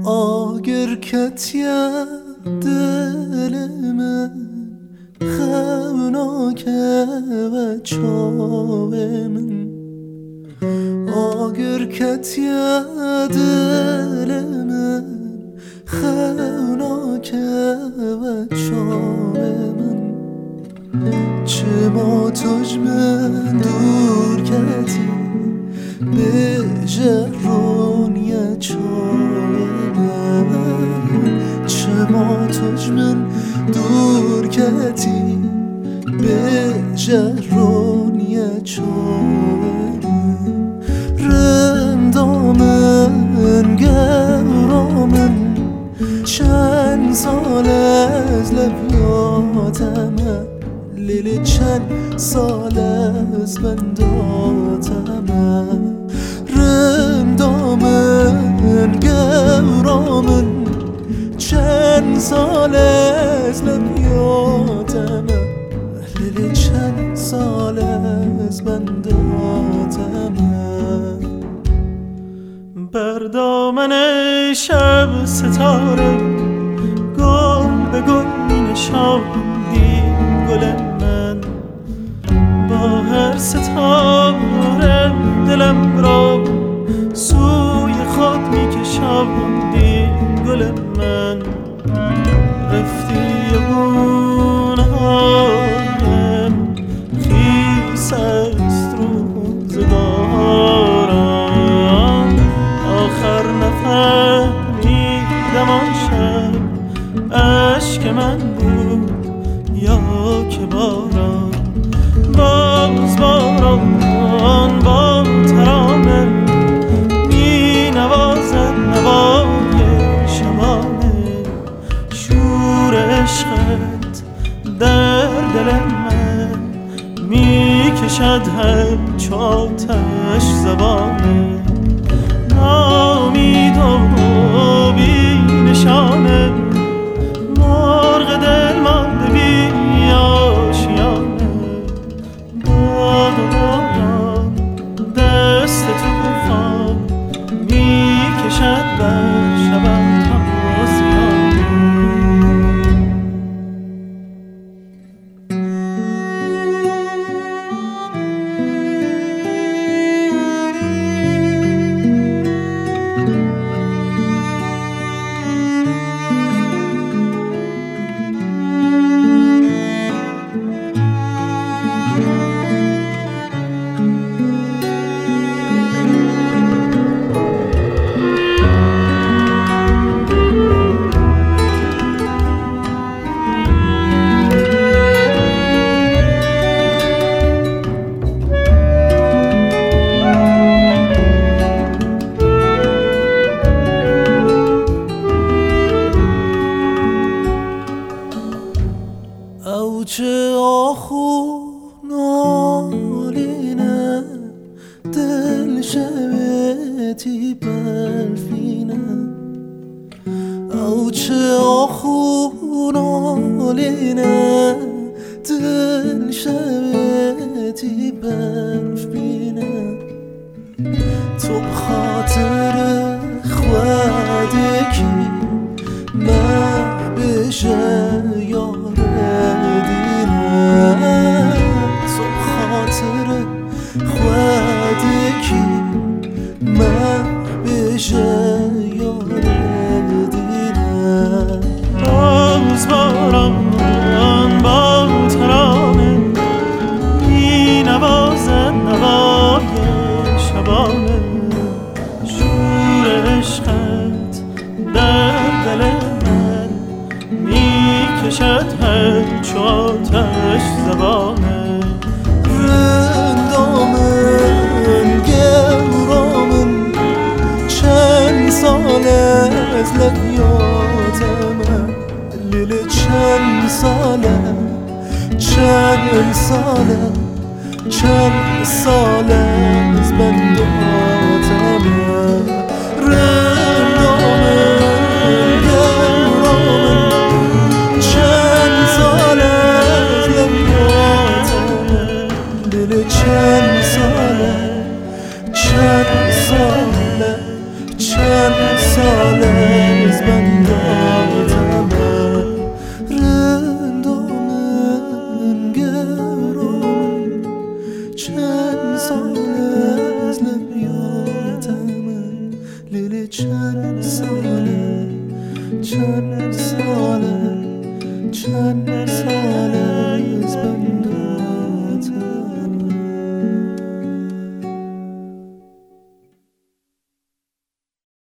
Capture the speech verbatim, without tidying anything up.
آگر کتیه دل من خوناکه و چاوه من آگر کتیه دل من خوناکه و چاوه من چه ما تج من دور کتی به جرونیه چاوه چه ما تج من دور کتی به جرونیه چاوه رندامن گرامن چند سال از لبیاتمه لیلی چند سال از بنداتمه رندامن گرامن چند سال از لبیاتمه لیلی چند سال از بنداتمه بر دامن شب ستاره گل به گل می نشاندی گل من با هر ستاره دلم را سوی خود می کشاندی گل من رفتی اونهایم خیس است روزگارم آخر نفهمیدم آن شب عشق من بود یا که باران باز باران با ترانه می نوازد نوای شبانه شور عشقت در دل من می کشد همچو آتش زبانه نامید و بی نشانه مرغ دل مانده بی آشیانه باد و باران دست طوفان می کشد بر شبم تازیانه چه آخو نالینه دل شبتی برفینه او چه آخو نالینه دل شبتی برفینه تو بخاطر خودکی من بشه یاره تو خاطر خودکی من بشه یاره دیره باز باران با ترانه می نوازد نوای شبانه شور عشقت در دل من می کشد همچو آتش زبانه رندامن گرامن چند سال از لبیاتمه لیلی چند ساله چند ساله چند ساله از بنداتمه رندامن گرامن چند ساله از لبیاتمه لیلی چند ساله چند ساله چند ساله سال از بنداتم رندامن گرام چند سال از لبیاتم لیلی چند ساله چند ساله چند ساله از